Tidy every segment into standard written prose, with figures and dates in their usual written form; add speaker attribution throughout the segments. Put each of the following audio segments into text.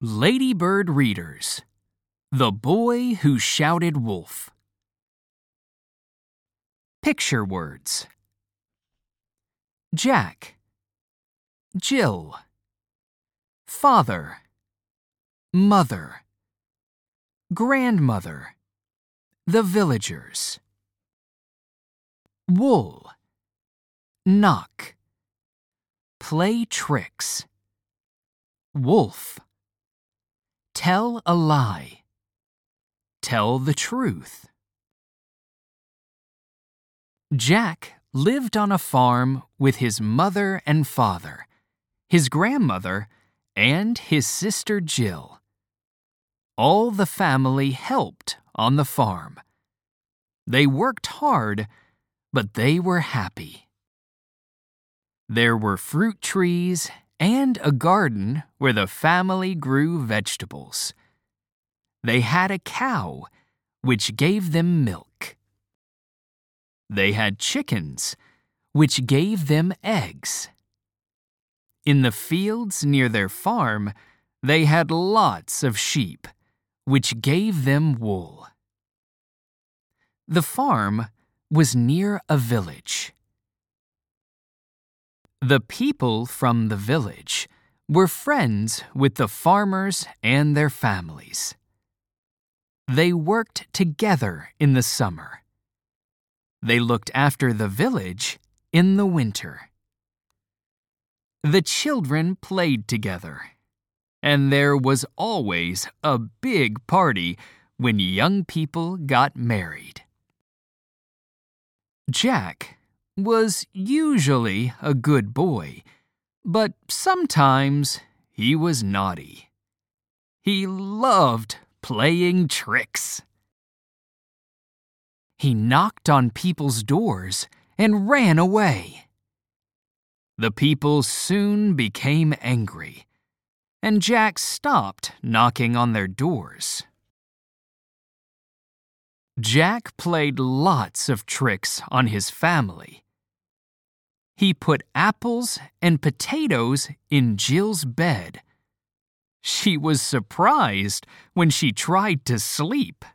Speaker 1: Ladybird Readers: The Boy Who Shouted Wolf. Picture words: Jack, Jill, father, mother, grandmother, the villagers. Wool, knock, play tricks. Wolf, tell a lie, tell the truth. Jack lived on a farm with his mother and father, his grandmother, and his sister Jill. All the family helped on the farm. They worked hard, but they were happy. There were fruit trees and a garden where the family grew vegetables. They had a cow, which gave them milk. They had chickens, which gave them eggs. In the fields near their farm, they had lots of sheep, which gave them wool. The farm was near a village. The people from the village were friends with the farmers and their families. They worked together in the summer. They looked after the village in the winter. The children played together, and there was always a big party when young people got married. Jack was usually a good boy, but sometimes he was naughty. He loved playing tricks. He knocked on people's doors and ran away. The people soon became angry, and Jack stopped knocking on their doors. Jack played lots of tricks on his family. He put apples and potatoes in Jill's bed. She was surprised when she tried to sleep.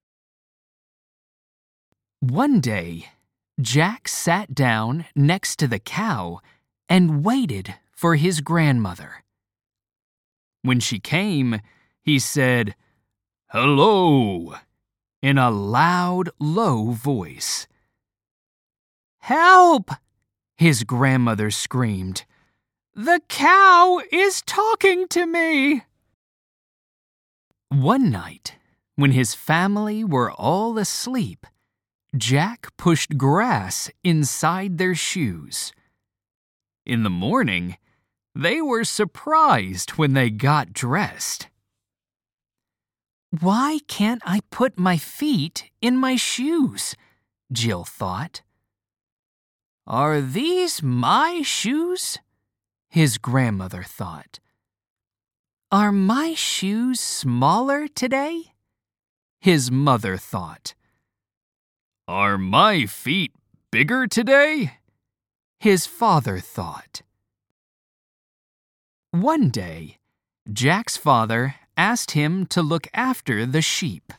Speaker 1: One day, Jack sat down next to the cow and waited for his grandmother. When she came, he said, "Hello," in a loud, low voice. "Help!" his grandmother screamed. "The cow is talking to me!" One night, when his family were all asleep, Jack pushed grass inside their shoes. In the morning, they were surprised when they got dressed. "Why can't I put my feet in my shoes?" Jill thought. "Are these my shoes?" his grandmother thought. "Are my shoes smaller today?" his mother thought. "Are my feet bigger today?" his father thought. One day, Jack's father asked him to look after the sheep.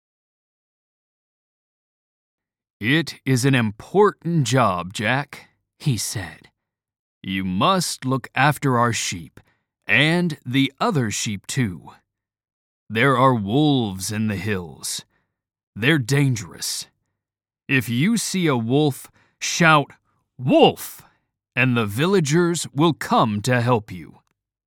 Speaker 1: "It is an important job, Jack," he said. "You must look after our sheep, and the other sheep too. There are wolves in the hills. They're dangerous. If you see a wolf, shout, 'Wolf!' and the villagers will come to help you."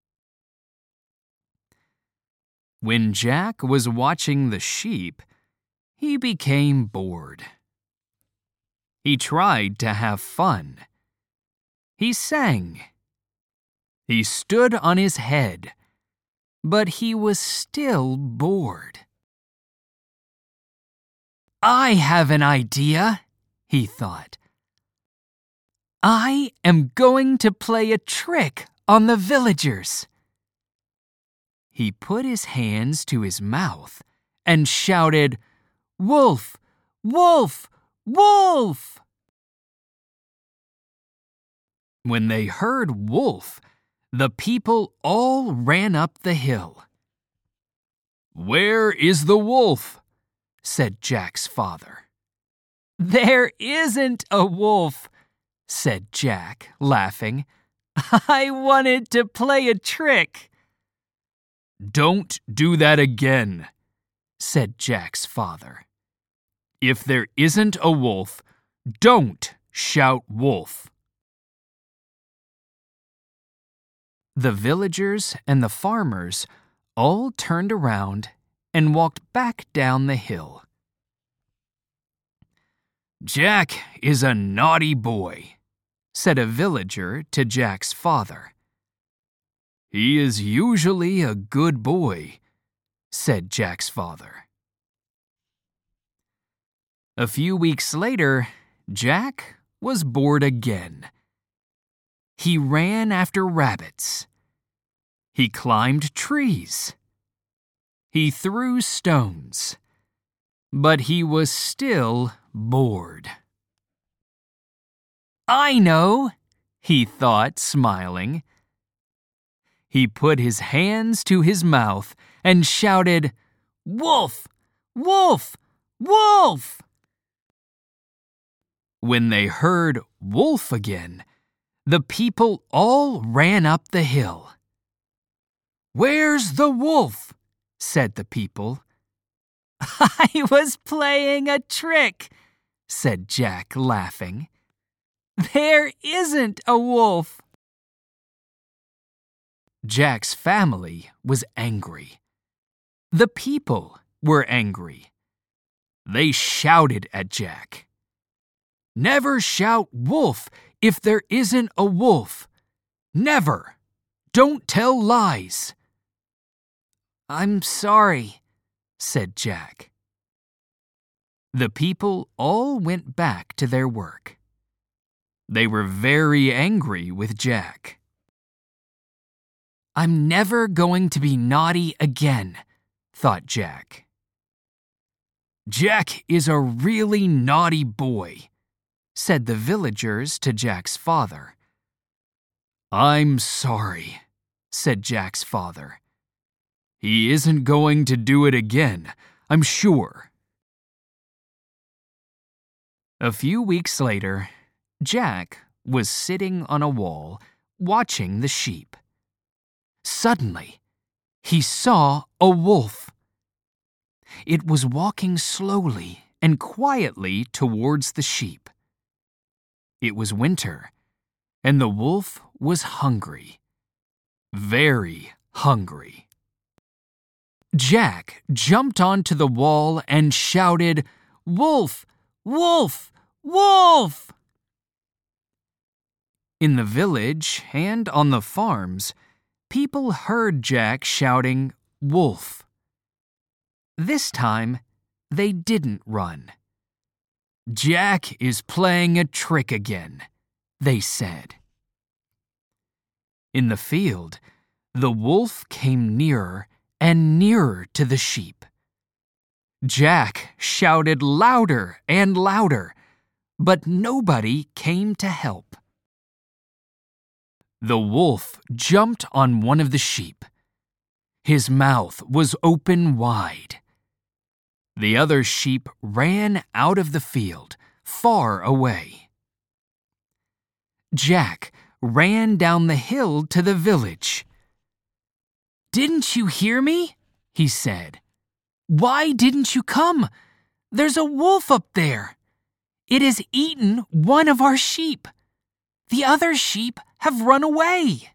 Speaker 1: When Jack was watching the sheep, he became bored. He tried to have fun. He sang. He stood on his head, but he was still bored. "I have an idea," he thought. "I am going to play a trick on the villagers." He put his hands to his mouth and shouted, "Wolf! Wolf! Wolf!" When they heard wolf, the people all ran up the hill. "Where is the wolf?" said Jack's father. "There isn't a wolf," said Jack, laughing. "I wanted to play a trick." "Don't do that again," said Jack's father. "If there isn't a wolf, don't shout wolf." The villagers and the farmers all turned around and walked back down the hill. "Jack is a naughty boy," said a villager to Jack's father. "He is usually a good boy," said Jack's father. A few weeks later, Jack was bored again. He ran after rabbits. He climbed trees. He threw stones. But he was still bored. "I know," he thought, smiling. He put his hands to his mouth and shouted, "Wolf! Wolf! Wolf!" When they heard wolf again, the people all ran up the hill. "Where's the wolf?" said the people. "I was playing a trick," said Jack, laughing. "There isn't a wolf." Jack's family was angry. The people were angry. They shouted at Jack. "Never shout wolf if there isn't a wolf. Never. Don't tell lies." "I'm sorry," said Jack. The people all went back to their work. They were very angry with Jack. "I'm never going to be naughty again," thought Jack. "Jack is a really naughty boy," said the villagers to Jack's father. "I'm sorry," said Jack's father. "He isn't going to do it again, I'm sure." A few weeks later, Jack was sitting on a wall watching the sheep. Suddenly, he saw a wolf. It was walking slowly and quietly towards the sheep. It was winter, and the wolf was hungry. Very hungry. Jack jumped onto the wall and shouted, "Wolf! Wolf! Wolf!" In the village and on the farms, people heard Jack shouting, "Wolf!" This time, they didn't run. "Jack is playing a trick again," they said. In the field, the wolf came nearer and nearer to the sheep. Jack shouted louder and louder, but nobody came to help. The wolf jumped on one of the sheep. His mouth was open wide. The other sheep ran out of the field, far away. Jack ran down the hill to the village. "Didn't you hear me?" he said. "Why didn't you come? There's a wolf up there. It has eaten one of our sheep. The other sheep have run away."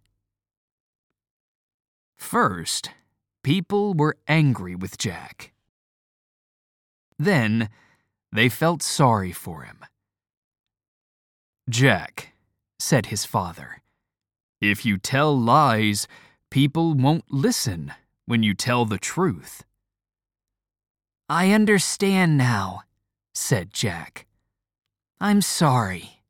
Speaker 1: First, people were angry with Jack. Then, they felt sorry for him. "Jack," said his father, "if you tell lies, people won't listen when you tell the truth." "I understand now," said Jack. "I'm sorry."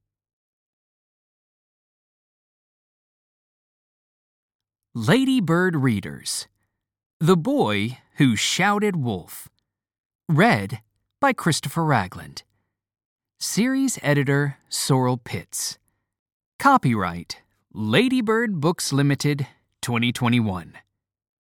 Speaker 1: Ladybird Readers: The Boy Who Shouted Wolf. Read by Christopher Ragland. Series editor Sorrel Pitts. Copyright Ladybird Books Limited, 2021.